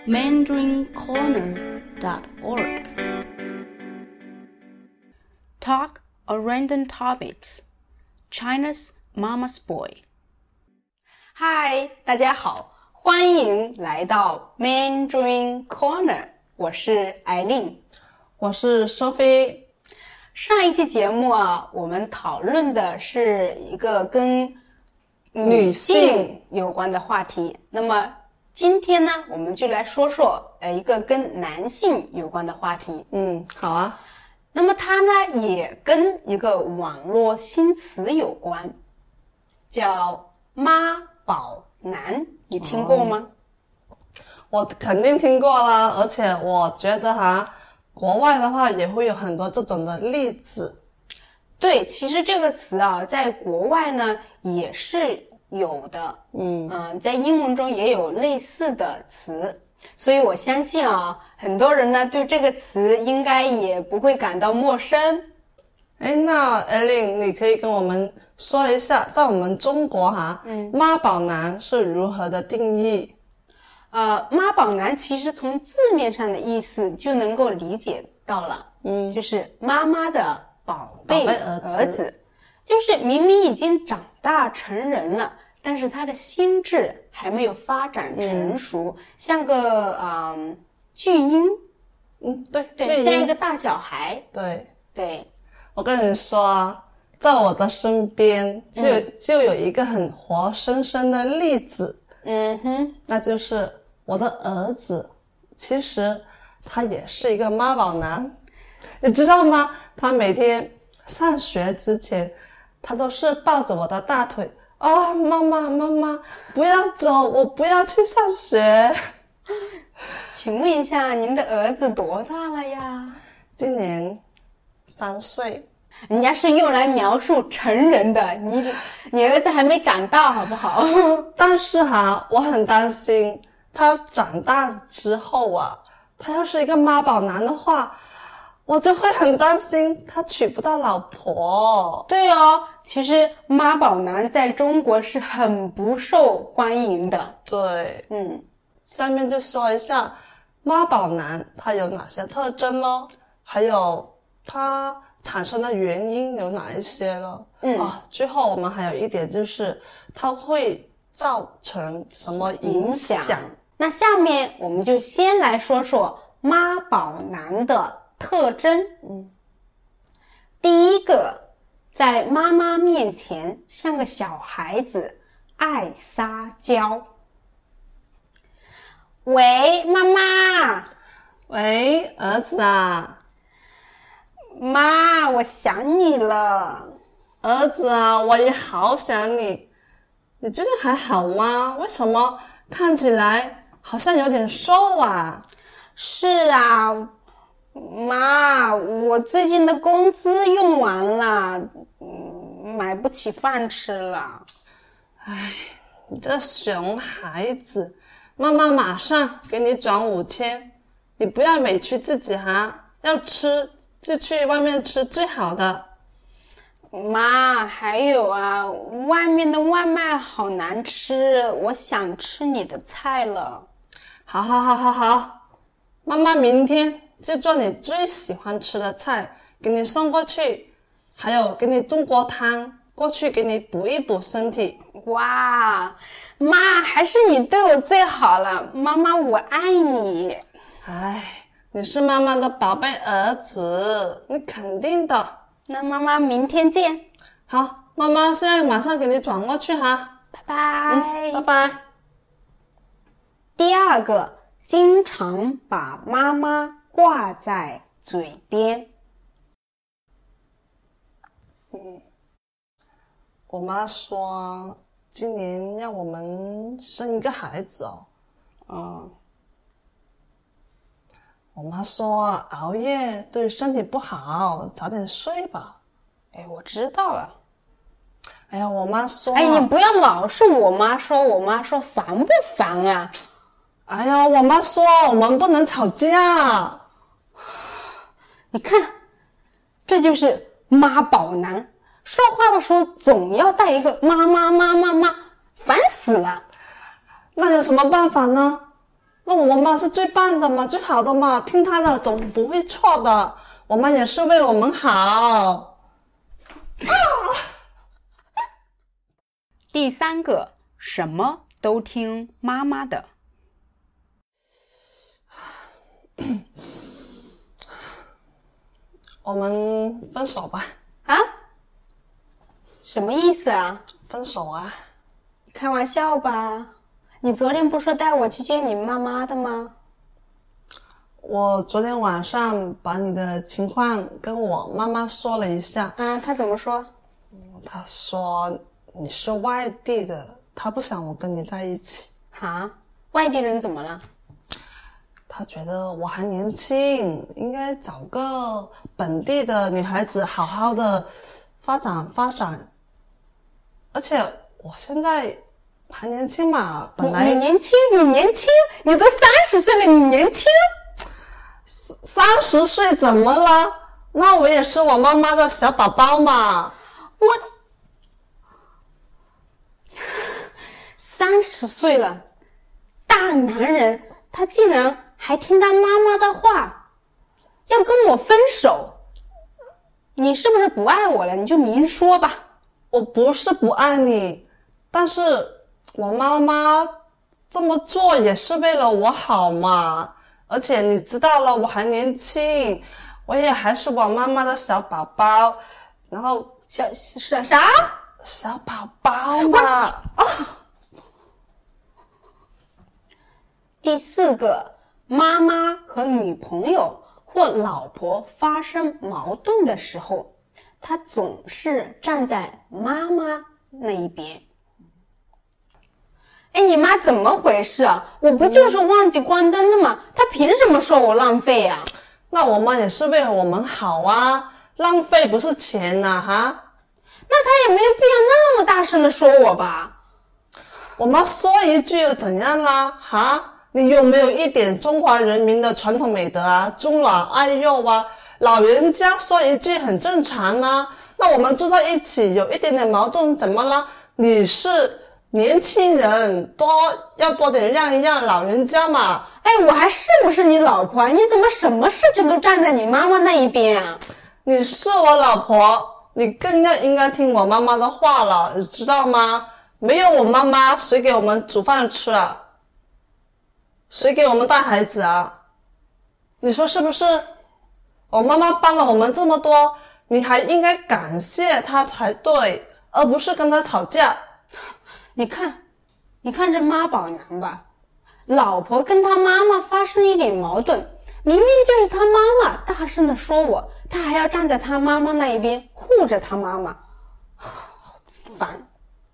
mandarincorner.org. Talk or random topics. China's Mama's Boy. 嗨，大家好，欢迎来到 Mandarin Corner。我是艾琳， 我是 Sophie。 上一期节目啊，我们讨论的是一个跟女性有关的话题。那么今天呢，我们就来说说一个跟男性有关的话题。 好啊。 那么它呢，也跟一个网络新词有关，叫妈宝男。你听过吗？ 我肯定听过啦，而且我觉得国外的话也会有很多这种的例子。 对，其实这个词啊，在国外呢也是有的。在英文中也有类似的词，所以我相信啊，很多人呢对这个词应该也不会感到陌生。 那艾琳，你可以跟我们说一下，在我们中国妈宝男是如何的定义？ 妈宝男其实从字面上的意思就能够理解到了，就是妈妈的宝贝儿子，就是明明已经长大成人了，但是他的心智还没有发展成熟，像个巨婴， 对， 像一个大小孩。对， 我跟你说，在我的身边就有一个很活生生的例子，那就是我的儿子，其实他也是一个妈宝男，你知道吗？他每天上学之前，他都是抱着我的大腿，妈妈不要走，我不要去上学。 请问一下，您的儿子多大了呀？ 今年3岁。 人家是用来描述成人的，你儿子还没长大好不好？ 但是我很担心他长大之后他要是一个妈宝男的话，我就会很担心他娶不到老婆。 对哦，其实妈宝男在中国是很不受欢迎的。 对，下面就说一下妈宝男他有哪些特征咯，还有他产生的原因有哪一些了。最后我们还有一点就是它会造成什么影响。 那下面我们就先来说说妈宝男的特征。第一个，在妈妈面前像个小孩子，爱撒娇。喂，妈妈。 喂，儿子啊。 妈，我想你了。 儿子啊，我也好想你。你最近还好吗？为什么看起来好像有点瘦啊？ 是啊，妈，我最近的工资用完了，买不起饭吃了。 你这熊孩子，妈妈马上给你转5000，你不要委屈自己要吃就去外面吃最好的。 妈，还有外面的外卖好难吃，我想吃你的菜了。 好，妈妈明天就做你最喜欢吃的菜给你送过去，还有给你炖锅汤过去给你补一补身体。 哇，妈，还是你对我最好了，妈妈我爱你。 你是妈妈的宝贝儿子，你肯定的。 那妈妈明天见。 好，妈妈现在马上给你转过去拜拜。 拜拜。 第二个，经常把妈妈挂在嘴边。 我妈说今年要我们生一个孩子我妈说熬夜对身体不好，早点睡吧。 我知道了。 我妈说你不要老是我妈说，烦不烦啊？ 我妈说我们不能吵架。 你看，这就是妈宝男，说话的时候总要带一个妈，烦死了。 那有什么办法呢？ 那我妈是最棒的嘛，最好的嘛，听她的总不会错的。我妈也是为我们好。 第3个，什么都听妈妈的。 我们分手吧。 啊？什么意思啊？ 分手啊？ 开玩笑吧？你昨天不是说带我去见你妈妈的吗？ 我昨天晚上把你的情况跟我妈妈说了一下。 她怎么说？ 她说你是外地的，她不想我跟你在一起。 哈？外地人怎么了？ 她觉得我还年轻，应该找个本地的女孩子好好的发展。而且我现在还年轻嘛，本来你年轻，你都30岁了，你年轻 ？30岁怎么了？那我也是我妈妈的小宝宝嘛。 我30岁了，大男人，他竟然还听他妈妈的话，要跟我分手。你是不是不爱我了？你就明说吧。 我不是不爱你，但是我妈妈这么做也是为了我好嘛。而且你知道了，我还年轻，我也还是我妈妈的小宝宝。然后啥？ 小宝宝嘛。 第4个，妈妈和女朋友或老婆发生矛盾的时候，他总是站在妈妈那一边。哎，你妈怎么回事啊？我不就是忘记关灯了吗？她凭什么说我浪费呀？ 那我妈也是为了我们好啊，浪费不是钱呐，哈。 那她也没有必要那么大声的说我吧？ 我妈说一句又怎样啦？哈，你有没有一点中华人民的传统美德啊？尊老爱幼啊，老人家说一句很正常啊。那我们住在一起有一点点矛盾怎么了？你是年轻人，要多点让一让老人家嘛。 哎，我还是不是你老婆啊？你怎么什么事情都站在你妈妈那一边啊？ 你是我老婆，你更应该听我妈妈的话了，你知道吗？没有我妈妈，谁给我们煮饭吃啊？谁给我们带孩子啊？你说是不是？我妈妈帮了我们这么多，你还应该感谢她才对，而不是跟她吵架。 你看这妈宝男吧，老婆跟他妈妈发生一点矛盾，明明就是他妈妈大声的说我，他还要站在他妈妈那一边护着他妈妈，好烦。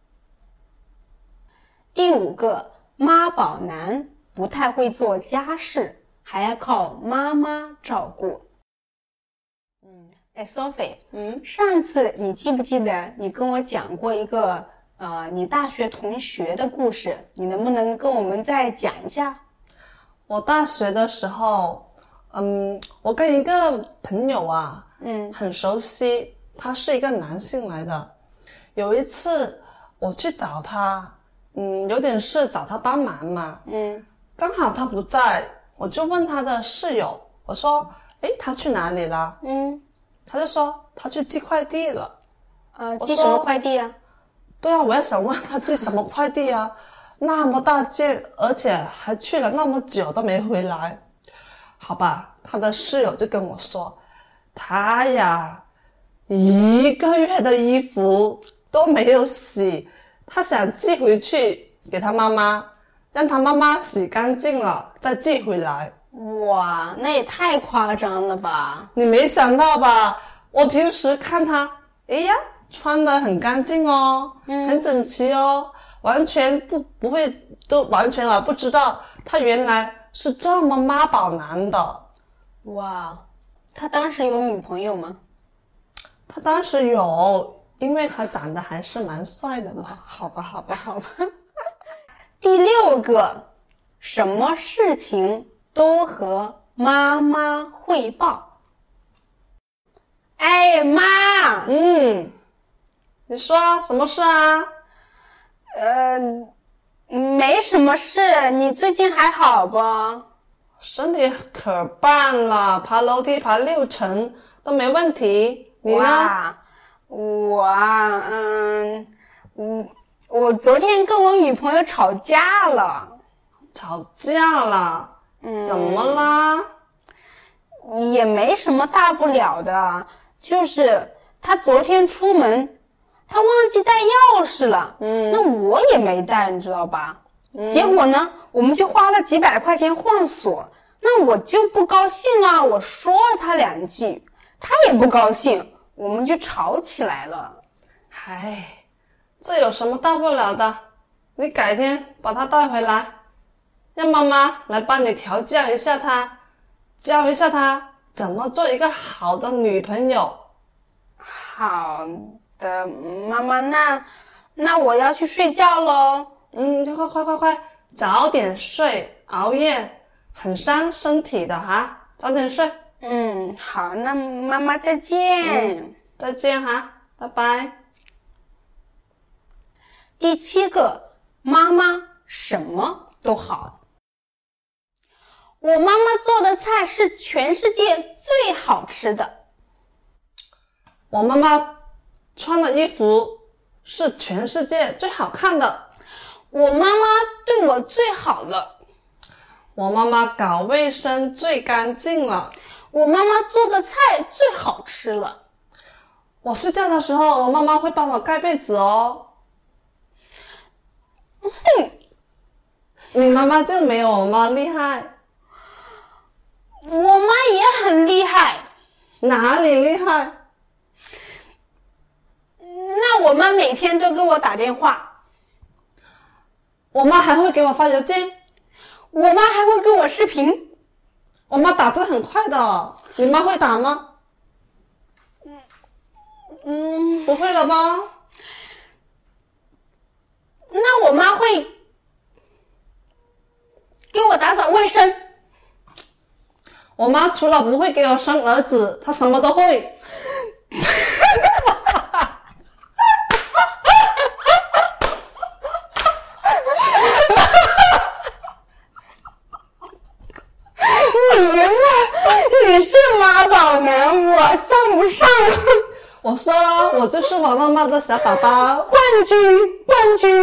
第5个，妈宝男不太会做家事，还要靠妈妈照顾。Sophie，上次你记不记得你跟我讲过一个你大学同学的故事，你能不能跟我们再讲一下？ 我大学的时候，我跟一个朋友啊，很熟悉，他是一个男性来的。有一次我去找他，有点事找他帮忙嘛，刚好他不在，我就问他的室友，我说，诶，他去哪里了？他就说他去寄快递了。 寄什么快递啊？ 对啊，我也想问他寄什么快递啊，那么大件，而且还去了那么久都没回来。好吧，他的室友就跟我说，他呀1个月的衣服都没有洗，他想寄回去给他妈妈，让他妈妈洗干净了再寄回来。 哇，那也太夸张了吧。 你没想到吧，我平时看他，哎呀，穿得很干净哦，很整齐哦，完全不会，都完全不知道他原来是这么妈宝男的。 哇，他当时有女朋友吗？ 他当时有，因为他长得还是蛮帅的嘛。 好吧。第6个，什么事情都和妈妈汇报。哎，妈， 你说什么事啊？ 没什么事，你最近还好不？ 身体可棒了，爬楼梯爬6层都没问题。你呢？ 我昨天跟我女朋友吵架了。 吵架了？怎么啦？ 也没什么大不了的，就是她昨天出门，她忘记带钥匙了。那我也没带，你知道吧？结果呢，我们就花了几百块钱换锁。那我就不高兴了，我说了她2句，她也不高兴，我们就吵起来了。 唉，这有什么大不了的？你改天把她带回来，让妈妈来帮你调教一下她，教一下她怎么做一个好的女朋友。 好的，妈妈，那我要去睡觉咯。 快，早点睡，熬夜很伤身体的哈，早点睡。 好，那妈妈再见。 再见哈，拜拜。 第7个，妈妈什么都好。我妈妈做的菜是全世界最好吃的。 我妈妈穿的衣服是全世界最好看的。 我妈妈对我最好了。 我妈妈搞卫生最干净了。 我妈妈做的菜最好吃了。 我睡觉的时候，我妈妈会帮我盖被子哦。你妈妈就没有我妈厉害。 我妈也很厉害。 哪里厉害？ 那我妈每天都给我打电话。 我妈还会给我发邮件。 我妈还会给我视频。 我妈打字很快的。你妈会打吗？不会了吧？ 那我妈会给我打扫卫生。 我妈除了不会给我生儿子，她什么都会。 你是妈宝男，我上不上？ 我说我就是我妈妈的小宝宝， 冠军。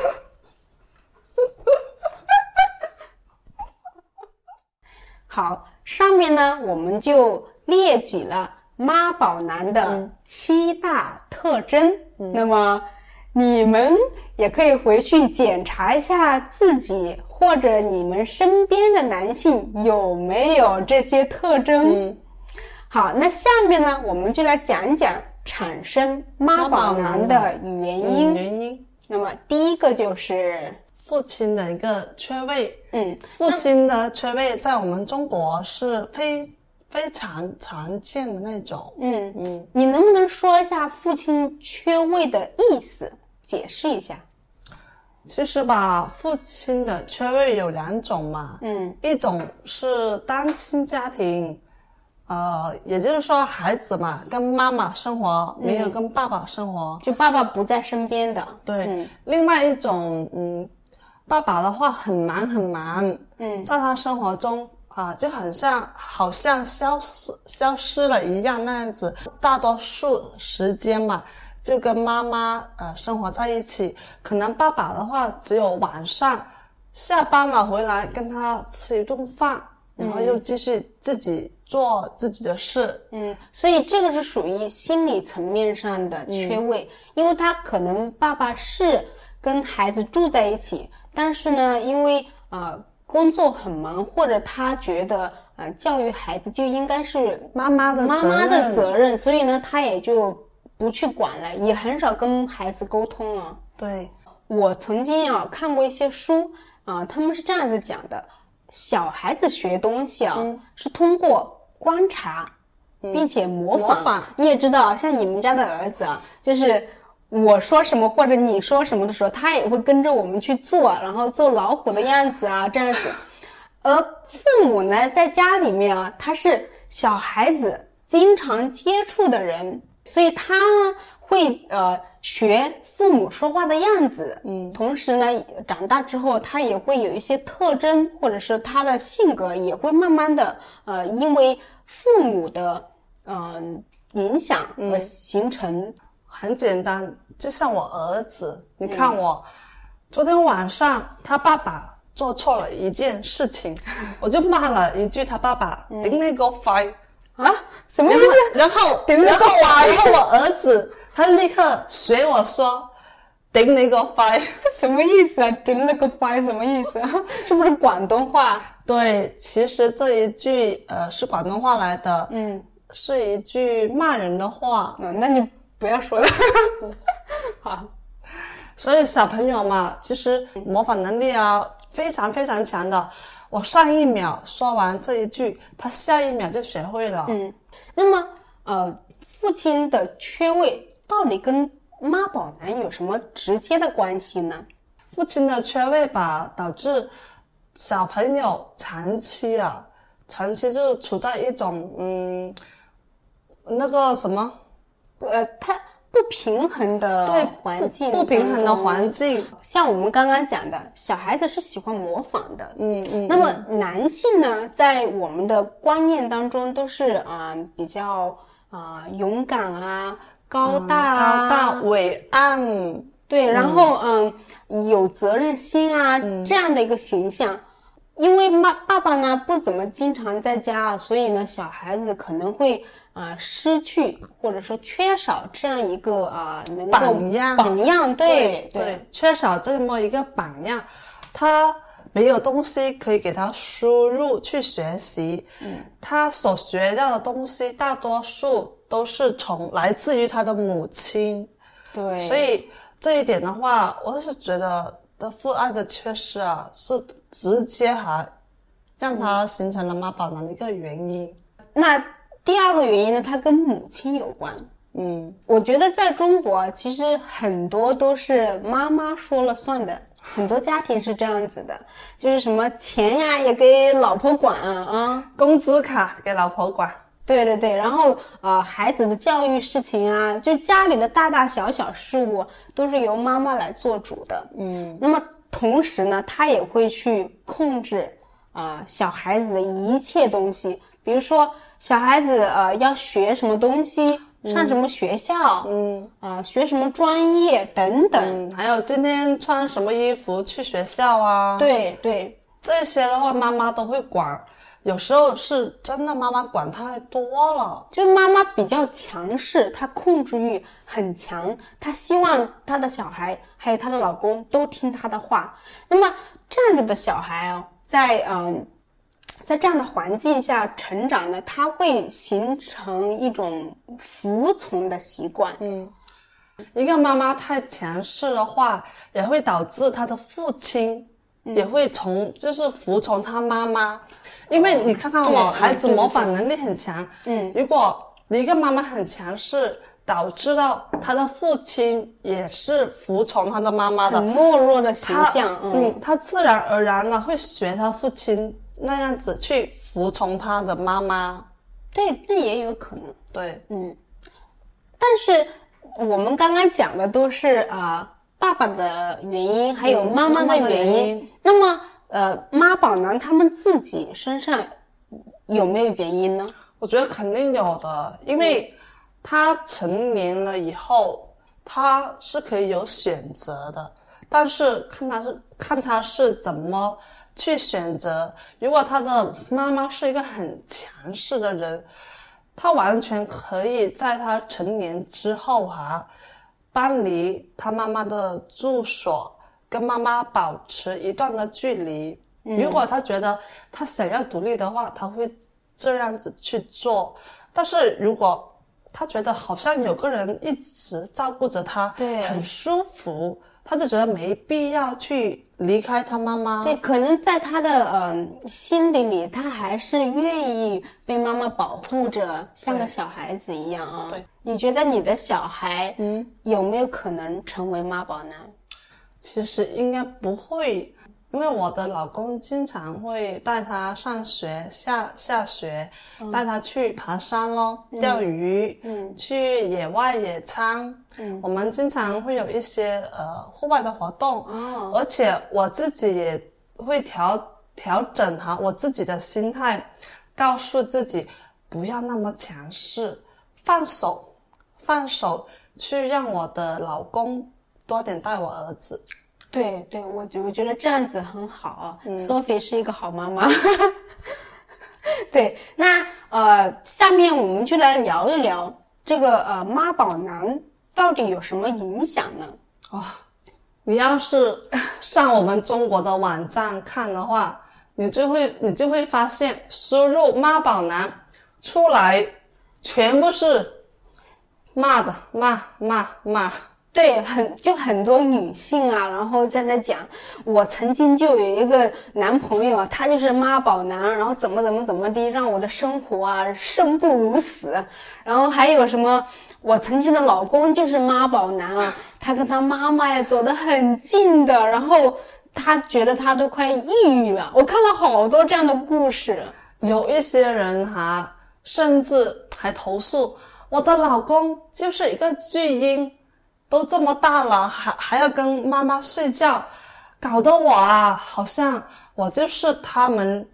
好，上面呢我们就列举了妈宝男的7大特征。那么你们也可以回去检查一下自己或者你们身边的男性有没有这些特征。好，那下面呢我们就来讲讲产生妈宝男的原因。那么第一个就是父亲的一个缺位。父亲的缺位在我们中国是非常常见的那种。 你能不能说一下父亲缺位的意思，解释一下？ 其实吧，父亲的缺位有2种嘛。一种是单亲家庭，也就是说孩子嘛跟妈妈生活，没有跟爸爸生活， 就爸爸不在身边的。 对。另外一种，爸爸的话很忙，在他生活中就好像消失了一样那样子，大多数时间嘛就跟妈妈生活在一起。可能爸爸的话只有晚上下班了回来跟他吃一顿饭，然后又继续自己做自己的事。 所以这个是属于心理层面上的缺位。因为他可能爸爸是跟孩子住在一起，但是呢因为工作很忙，或者他觉得教育孩子就应该是妈妈的责任，所以呢他也就不去管了，也很少跟孩子沟通了。 对， 我曾经看过一些书他们是这样子讲的，小孩子学东西是通过观察并且模仿。你也知道像你们家的儿子就是我说什么或者你说什么的时候，他也会跟着我们去做，然后做老虎的样子这样子。而父母呢在家里面他是小孩子经常接触的人，所以他呢会学父母说话的样子，同时呢，长大之后他也会有一些特征，或者是他的性格也会慢慢的因为父母的影响而形成。 很简单，就像我儿子，你看我昨天晚上他爸爸做错了一件事情，我就骂了一句他爸爸，顶你个肺啊，什么意思？ 然后我儿子他立刻学我说顶你个肺， 什么意思啊？顶那个肺什么意思啊？是不是广东话？ 对，其实这一句是广东话来的，是一句骂人的话。 那你不要说了。好， 所以小朋友嘛，其实模仿能力啊非常非常强的。我上一秒说完这一句，他下一秒就学会了。 那么父亲的缺位到底跟妈宝男有什么直接的关系呢？ 父亲的缺位吧，导致小朋友长期就处在一种那个什么他不平衡的环境， 不平衡的环境。 像我们刚刚讲的，小孩子是喜欢模仿的，那么男性呢，在我们的观念当中都是比较勇敢啊，高大伟岸， 对，然后有责任心啊，这样的一个形象。因为爸爸呢不怎么经常在家，所以呢小孩子可能会失去或者说缺少这样一个能够榜样，对， 缺少这么一个榜样，他没有东西可以给他输入去学习，他所学到的东西大多数都是来自于他的母亲， 对， 所以这一点的话，我是觉得的父爱的缺失是直接让他形成了妈宝男的一个原因。 那第二个原因呢，它跟母亲有关。我觉得在中国其实很多都是妈妈说了算的，很多家庭是这样子的，就是什么钱呀也给老婆管啊， 工资卡给老婆管。 对，然后孩子的教育事情啊，就家里的大大小小事务都是由妈妈来做主的。那么同时呢，他也会去控制小孩子的一切东西，比如说小孩子要学什么东西，上什么学校，学什么专业等等， 还有今天穿什么衣服去学校啊， 对， 这些的话妈妈都会管。有时候是真的妈妈管太多了， 就妈妈比较强势，她控制欲很强，她希望她的小孩还有她的老公都听她的话。那么这样子的小孩在这样的环境下成长呢，他会形成一种服从的习惯。 一个妈妈太强势的话，也会导致她的父亲也会就是服从他妈妈。因为你看看孩子模仿能力很强，如果一个妈妈很强势，导致到他的父亲也是服从他的妈妈的， 很懦弱的形象， 他自然而然的会学他父亲那样子去服从他的妈妈。 对，那也有可能。 对， 但是我们刚刚讲的都是爸爸的原因，还有妈妈的原因。那么妈宝男他们自己身上有没有原因呢？ 我觉得肯定有的，因为他成年了以后，他是可以有选择的，但是看他是怎么去选择。如果他的妈妈是一个很强势的人，他完全可以在他成年之后搬离他妈妈的住所，跟妈妈保持一段的距离。如果他觉得他想要独立的话，他会这样子去做。但是如果他觉得好像有个人一直照顾着他， 对， 很舒服，他就觉得没必要去离开他妈妈。 对，可能在他的心底里，他还是愿意被妈妈保护着，像个小孩子一样啊。 对， 你觉得你的小孩有没有可能成为妈宝男？ 其实应该不会， 因为我的老公经常会带他上学下学，带他去爬山咯，钓鱼，去野外野餐，我们经常会有一些户外的活动，而且我自己也会调整好我自己的心态，告诉自己不要那么强势，放手去让我的老公多点带我儿子。 对，我觉得这样子很好。Sophie 是一个好妈妈。对，那下面我们就来聊一聊这个妈宝男到底有什么影响呢？ 你要是上我们中国的网站看的话，你就会发现，输入妈宝男出来全部是骂的，骂。 对，很多女性啊，然后在那讲，我曾经就有一个男朋友啊，他就是妈宝男，然后怎么地，让我的生活啊生不如死。然后还有什么，我曾经的老公就是妈宝男啊，他跟他妈妈呀走得很近的，然后他觉得他都快抑郁了。我看了好多这样的故事， 有一些人甚至还投诉我的老公就是一个巨婴。都这么大了，还要跟妈妈睡觉，搞得我好像我就是他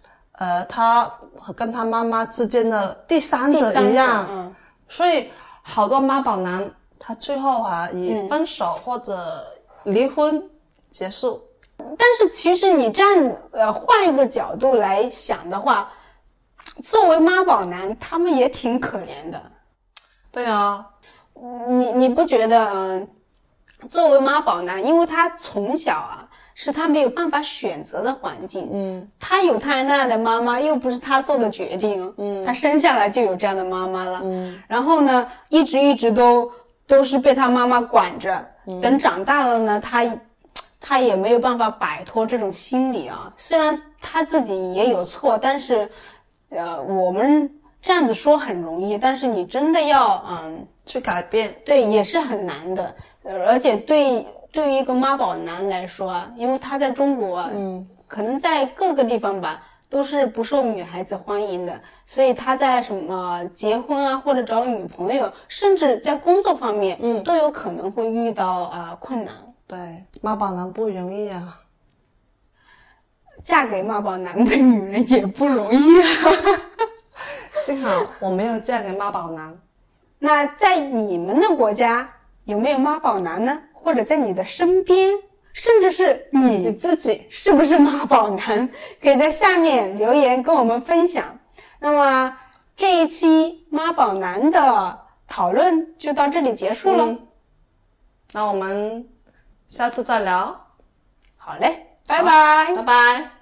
跟他妈妈之间的第三者一样。所以好多妈宝男他最后以分手或者离婚结束。 但是其实你这样换一个角度来想的话，作为妈宝男他们也挺可怜的。 对啊， 你不觉得作为妈宝男，因为他从小是他没有办法选择的环境，他有他那样的妈妈，又不是他做的决定，他生下来就有这样的妈妈了，然后呢，一直都是被他妈妈管着，等长大了呢，他也没有办法摆脱这种心理啊。虽然他自己也有错，但是我们这样子说很容易，但是你真的要去改变， 对，也是很难的。而且对于一个妈宝男来说因为他在中国可能在各个地方吧都是不受女孩子欢迎的，所以他在什么结婚或者找女朋友，甚至在工作方面都有可能会遇到困难。 对，妈宝男不容易啊， 嫁给妈宝男的女人也不容易啊。 幸好我没有嫁给妈宝男。 那在你们的国家有没有妈宝男呢？或者在你的身边，甚至是你自己是不是妈宝男？可以在下面留言跟我们分享。那么这一期妈宝男的讨论就到这里结束了。 那我们下次再聊。 好嘞，拜拜， 拜拜。